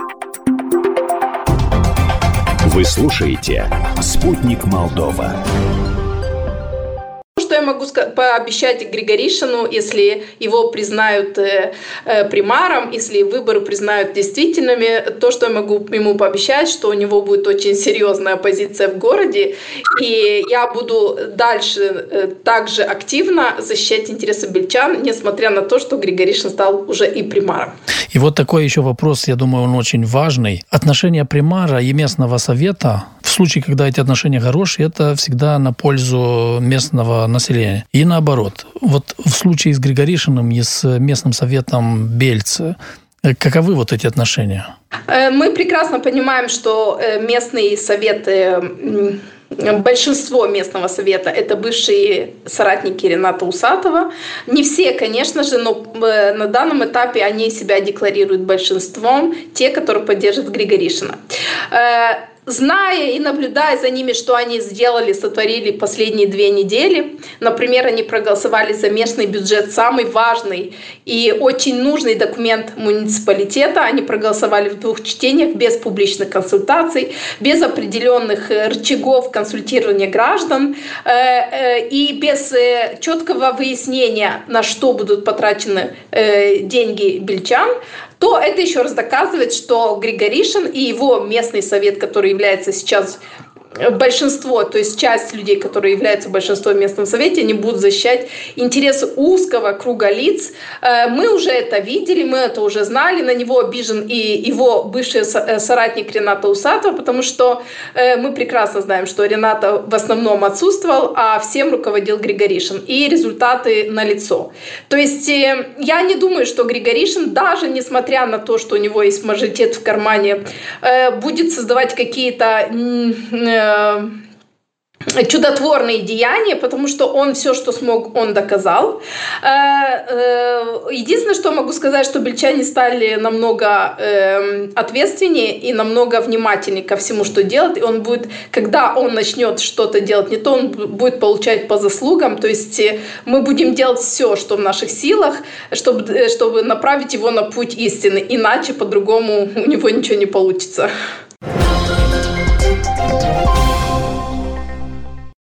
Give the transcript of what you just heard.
Вы слушаете «Спутник Молдова». Что я могу пообещать Григоришину, если его признают примаром, если выборы признают действительными, то, что я могу ему пообещать, что у него будет очень серьезная оппозиция в городе, и я буду дальше также активно защищать интересы бельчан, несмотря на то, что Григоришин стал уже и примаром. И вот такой еще вопрос, я думаю, он очень важный. Отношения примара и местного совета, в случае, когда эти отношения хорошие, это всегда на пользу местного населения. И наоборот. Вот в случае с Григоришиным и с местным советом Бельцы, каковы вот эти отношения? Мы прекрасно понимаем, что местные советы, большинство местного совета – это бывшие соратники Рената Усатова. Не все, конечно же, но на данном этапе они себя декларируют большинством, те, которые поддерживают Григоришина. Зная и наблюдая за ними, что они сделали, сотворили последние 2 недели, например, они проголосовали за местный бюджет, самый важный и очень нужный документ муниципалитета. Они проголосовали в 2 чтениях, без публичных консультаций, без определенных рычагов консультирования граждан и без четкого выяснения, на что будут потрачены деньги бельчан, то это еще раз доказывает, что Григоришин и его местный совет, который является сейчас большинство, то есть часть людей, которые являются большинством в местном совете, они будут защищать интересы узкого круга лиц. Мы уже это видели, мы это уже знали, на него обижен и его бывший соратник Рената Усатова, потому что мы прекрасно знаем, что Рената в основном отсутствовал, а всем руководил Григоришин, и результаты налицо. То есть я не думаю, что Григоришин, даже несмотря на то, что у него есть мажоритет в кармане, будет создавать какие-то чудотворные деяния, потому что он все, что смог, он доказал. Единственное, что могу сказать, что бельчане стали намного ответственнее и намного внимательнее ко всему, что делает. И он будет, когда он начнет что-то делать не то, он будет получать по заслугам. То есть мы будем делать все, что в наших силах, чтобы направить его на путь истины. Иначе по-другому у него ничего не получится.